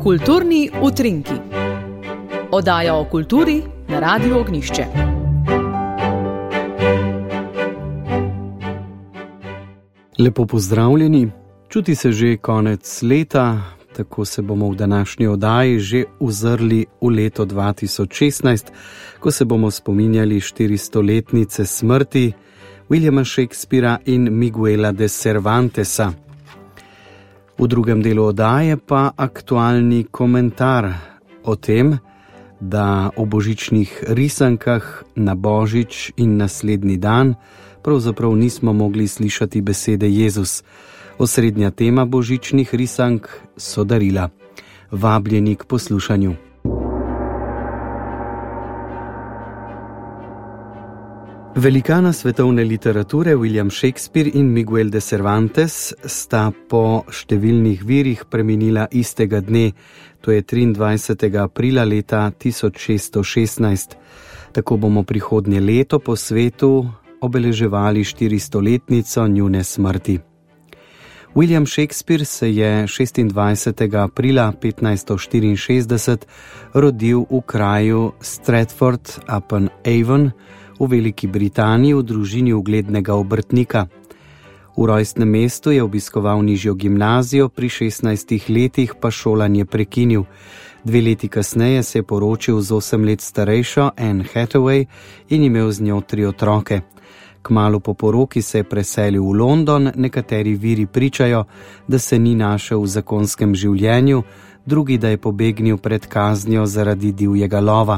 Kulturni utrinki. Oddaja o kulturi na Radiu Ognjišče. Lepo pozdravljeni. Čuti se že konec leta, tako se bomo v današnji oddaji že uzrli v leto 2016, ko se bomo spominjali 400-letnice smrti Williama Shakespearea in Miguela de Cervantesa. V drugem delu oddaje pa aktualni komentar o tem, da o božičnih risankah na Božič in naslednji dan pravzaprav nismo mogli slišati besede Jezus. Osrednja tema božičnih risank so darila. Vabljeni k poslušanju. Velikana svetovne literature William Shakespeare in Miguel de Cervantes sta po številnih virih preminila istega dne, to je 23. aprila leta 1616. Tako bomo prihodnje leto po svetu obeleževali 400-letnico njune smrti. William Shakespeare se je 26. aprila 1564 rodil v kraju Stratford upon Avon v Veliki Britaniji v družini uglednega obrtnika. V rojstnem mestu je obiskoval nižjo gimnazijo, pri 16 letih pa šolanje prekinil. 2 leti kasneje se je poročil z 8 let starejšo Anne Hathaway in imel z njo 3 otroke. Kmalu po poroki se je preselil v London, nekateri viri pričajo, da se ni našel v zakonskem življenju, drugi, da je pobegnil pred kaznijo zaradi divjega lova.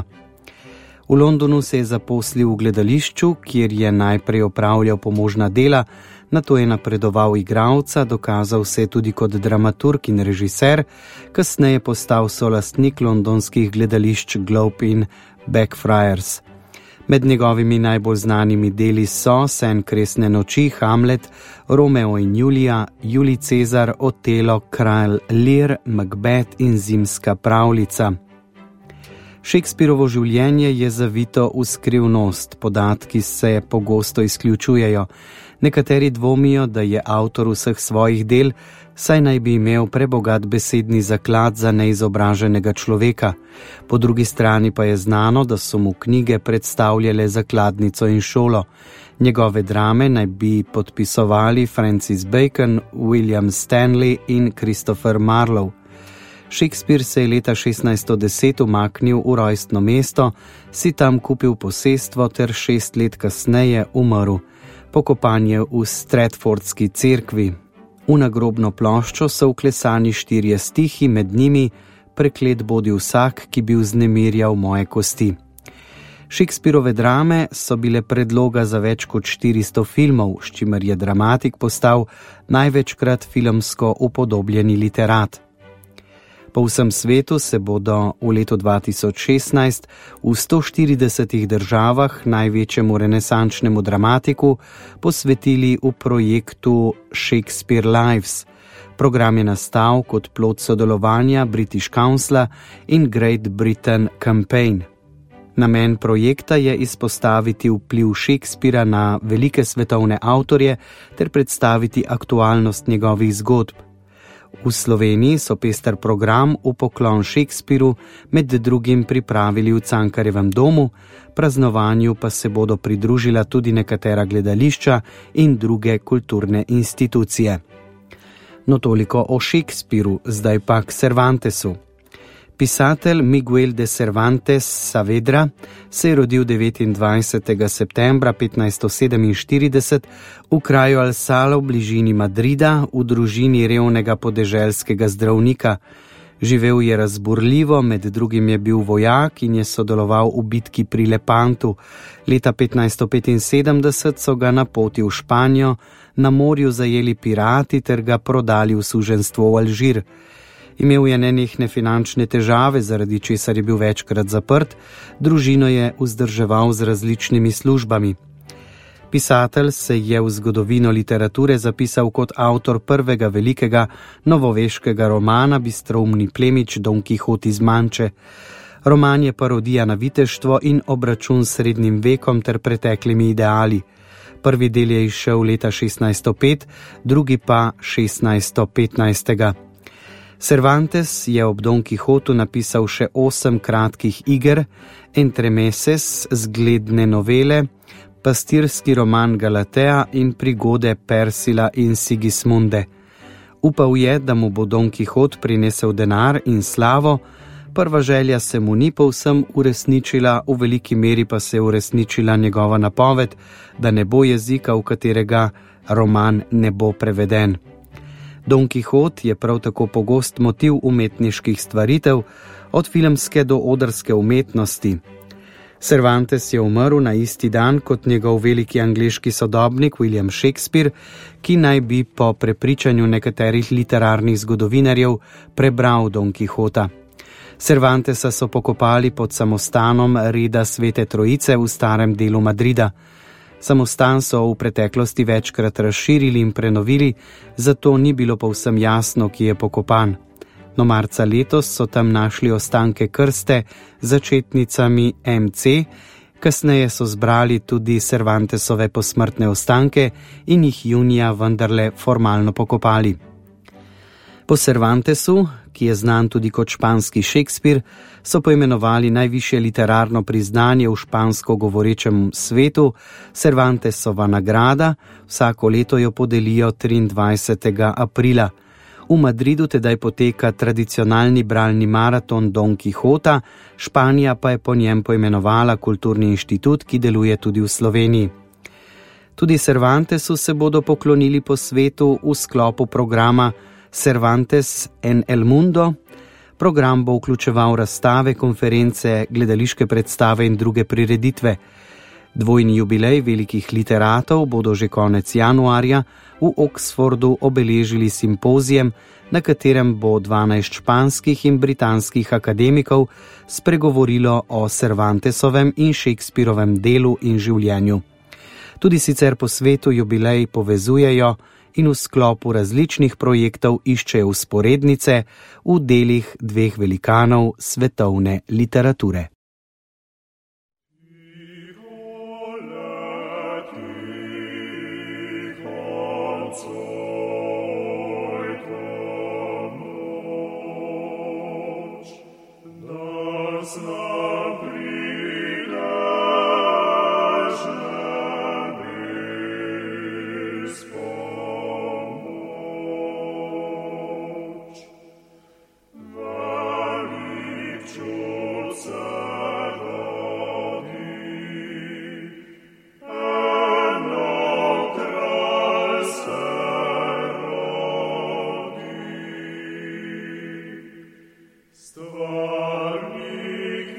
V Londonu se je zaposlil v gledališču, kjer je najprej opravljal pomožna dela, nato je napredoval igralca, dokazal se je tudi kot dramaturg in režiser, kasneje postal solastnik londonskih gledališč Globe in Blackfriars. Med njegovimi najbolj znanimi deli so Sen kresne noči, Hamlet, Romeo in Julija, Julij Cezar, Otelo, Kralj Lear, Macbeth in Zimska pravljica. Shakespearovo življenje je zavito v skrivnost, podatki se pogosto izključujejo. Nekateri dvomijo, da je avtor vseh svojih del, saj naj bi imel prebogat besedni zaklad za neizobraženega človeka. Po drugi strani pa je znano, da so mu knjige predstavljale zakladnico in šolo. Njegove drame naj bi podpisovali Francis Bacon, William Stanley in Christopher Marlowe. Shakespeare se je leta 1610 umaknil v rojstno mesto, si tam kupil posestvo ter 6 let kasneje umrl. Pokopan je v Stratfordski cerkvi. V nagrobno ploščo so vklesani 4 stihi, med njimi Preklet bodi vsak, ki bi vznemirjal moje kosti. Shakespearove drame so bile predloga za več kot 400 filmov, s čimer je dramatik postal največkrat filmsko upodobljeni literat. Po vsem svetu se bodo v letu 2016 v 140 državah največjemu renesančnemu dramatiku posvetili v projektu Shakespeare Lives. Program je nastal kot plod sodelovanja British Councila in Great Britain Campaign. Namen projekta je izpostaviti vpliv Shakespearea na velike svetovne avtorje ter predstaviti aktualnost njegovih zgodb. V Sloveniji so pester program v poklon Shakespeareu med drugim pripravili v Cankarjevem domu, praznovanju pa se bodo pridružila tudi nekatera gledališča in druge kulturne institucije. No toliko o Shakespeareu, zdaj pa k Cervantesu. Pisatelj Miguel de Cervantes Saavedra se je rodil 29. septembra 1547 v kraju Alsala v bližini Madrida v družini revnega podeželskega zdravnika. Živel je razburljivo, med drugim je bil vojak in je sodeloval v bitki pri Lepantu. Leta 1575 so ga na poti v Španijo na morju zajeli pirati ter ga prodali v suženjstvo v Alžir. Imel je nenehne finančne težave, zaradi česar je bil večkrat zaprt, družino je vzdrževal z različnimi službami. Pisatelj se je v zgodovino literature zapisal kot avtor prvega velikega novoveškega romana Bistroumni plemič Don Kihot iz Manče. Roman je parodija na viteštvo in obračun s srednjim vekom ter preteklimi ideali. Prvi del je izšel leta 1605, drugi pa 1615. Cervantes je ob Don Kihotu napisal še 8 kratkih iger, Entremeses, zgledne novele, pastirski roman Galatea in prigode Persila in Sigismunde. Upal je, da mu bo Don Kihot prinesel denar in slavo, prva želja se mu ni povsem uresničila, v veliki meri pa se je uresničila njegova napoved, da ne bo jezika, v katerega roman ne bo preveden. Don Kihot je prav tako pogost motiv umetniških stvaritev, od filmske do odrske umetnosti. Cervantes je umrl na isti dan kot njegov veliki angleški sodobnik William Shakespeare, ki naj bi po prepričanju nekaterih literarnih zgodovinarjev prebral Don Kihota. Cervantesa so pokopali pod samostanom reda Svete Trojice v starem delu Madrida. Samostan so v preteklosti večkrat razširili in prenovili, zato ni bilo povsem jasno, ki je pokopan. No, marca letos so tam našli ostanke krste z začetnicami MC, kasneje so zbrali tudi Cervantesove posmrtne ostanke in jih junija vendarle formalno pokopali. Po Cervantesu, ki je znan tudi kot španski Shakespeare, so poimenovali najvišje literarno priznanje v špansko govorečem svetu, Cervantesova nagrada, vsako leto jo podelijo 23. aprila. V Madridu tedaj poteka tradicionalni bralni maraton Don Kihota, Španija pa je po njem poimenovala kulturni inštitut, ki deluje tudi v Sloveniji. Tudi Cervantesu se bodo poklonili po svetu v sklopu programa Cervantes en el Mundo. Program bo vključeval razstave, konference, gledališke predstave in druge prireditve. Dvojni jubilej velikih literatov bodo že konec januarja v Oxfordu obeležili simpozijem, na katerem bo 12 španskih in britanskih akademikov spregovorilo o Cervantesovem in Shakespearovem delu in življenju. Tudi sicer po svetu jubilej povezujejo in v sklopu različnih projektov iščejo vzporednice v delih dveh velikanov svetovne literature. Stvarnik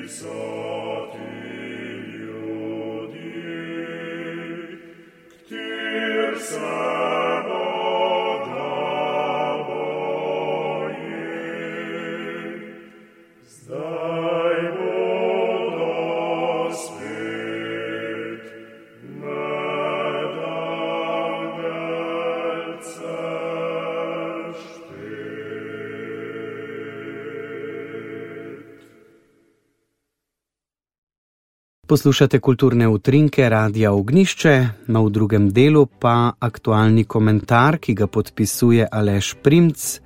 Poslušate kulturne utrinke Radia Ognjišče, v drugem delu pa aktualni komentar, ki ga podpisuje Aleš Primc.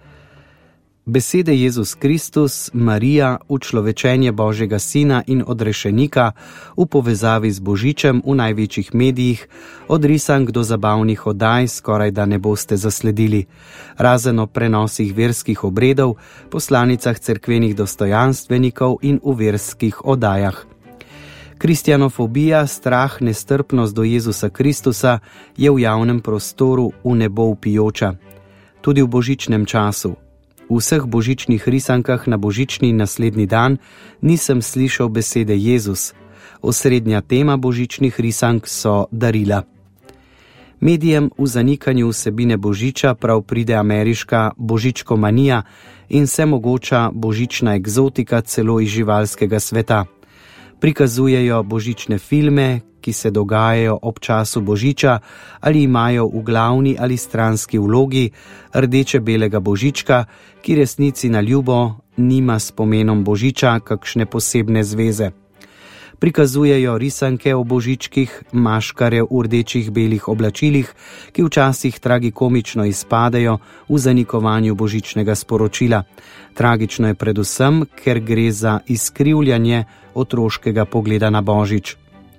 Besede Jezus Kristus, Marija, učlovečenje Božjega Sina in odrešenika v povezavi z Božičem v največjih medijih, od risank do zabavnih oddaj skoraj da ne boste zasledili, razen o prenosih verskih obredov, poslanicah cerkvenih dostojanstvenikov in v verskih oddajah. Kristjanofobija, strah, nestrpnost do Jezusa Kristusa je v javnem prostoru v nebo vpijoča. Tudi v božičnem času. V vseh božičnih risankah na božični naslednji dan nisem slišal besede Jezus. Osrednja tema božičnih risank so darila. Medijem v zanikanju vsebine božiča prav pride ameriška božičkomanija in vsemogoča božična egzotika celo iz živalskega sveta. Prikazujejo božične filme, ki se dogajajo ob času božiča ali imajo v glavni ali stranski vlogi rdeče-belega božička, ki resnici na ljubo nima s pomenom božiča kakšne posebne zveze. Prikazujejo risanke o božičkih, maškare v rdečih belih oblačilih, ki včasih tragikomično izpadejo v zanikovanju božičnega sporočila. Tragično je predvsem, ker gre za izkrivljanje otroškega pogleda na Božič.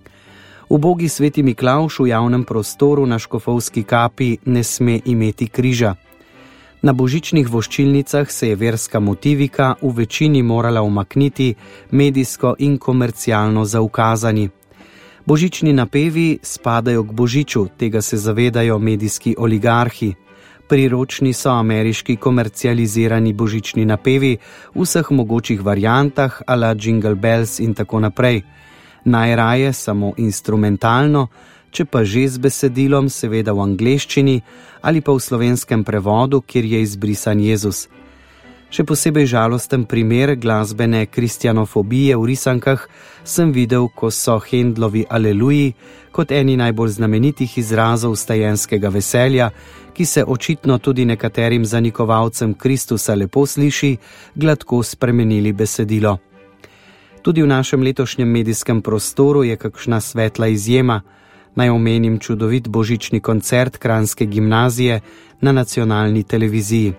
Ubogi sveti Miklavž v javnem prostoru na škofovski kapi ne sme imeti križa. Na božičnih voščilnicah se je verska motivika v večini morala umakniti, medijsko in komercialno zaukazani. Božični napevi spadajo k božiču, tega se zavedajo medijski oligarhi. Priročni so ameriški komercializirani božični napevi v vseh mogočih variantah, a la Jingle Bells in tako naprej. Najraje samo instrumentalno, če pa že z besedilom, seveda v angleščini ali pa v slovenskem prevodu, kjer je izbrisan Jezus. Še posebej žalosten primer glasbene kristjanofobije v risankah sem videl, ko so Händlovi Aleluji kot eni najbolj znamenitih izrazov stajenskega veselja, ki se očitno tudi nekaterim zanikovalcem Kristusa lepo sliši, gladko spremenili besedilo. Tudi v našem letošnjem medijskem prostoru je kakšna svetla izjema. Naj omenim čudovit božični koncert Kranjske gimnazije na nacionalni televiziji.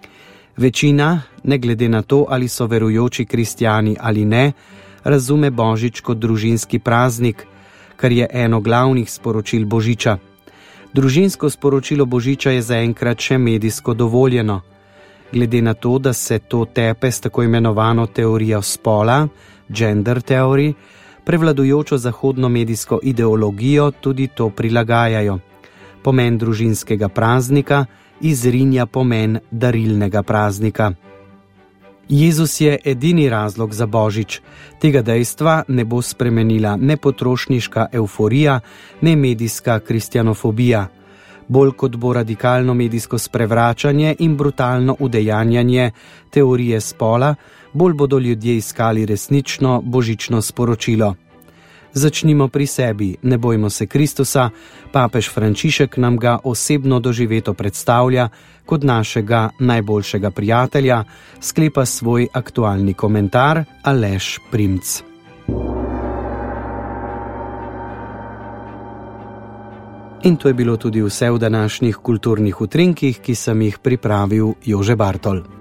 Večina, ne glede na to, ali so verujoči kristjani ali ne, razume Božič kot družinski praznik, kar je eno glavnih sporočil Božiča. Družinsko sporočilo Božiča je zaenkrat še medijsko dovoljeno. Glede na to, da se to tepe s tako imenovano teorijo spola, gender theory, prevladujočo zahodno medijsko ideologijo tudi to prilagajajo. Pomen družinskega praznika izrinja pomen darilnega praznika. Jezus je edini razlog za Božič. Tega dejstva ne bo spremenila ne potrošniška evforija, ne medijska kristjanofobija. Bolj kot bo radikalno medijsko sprevračanje in brutalno udejanjanje teorije spola, bolj bodo ljudje iskali resnično božično sporočilo. Začnimo pri sebi, ne bojmo se Kristusa, papež Frančišek nam ga osebno doživeto predstavlja kot našega najboljšega prijatelja, sklepa svoj aktualni komentar Aleš Primc. In to je bilo tudi vse v današnjih kulturnih utrinkih, ki sem jih pripravil Jože Bartol.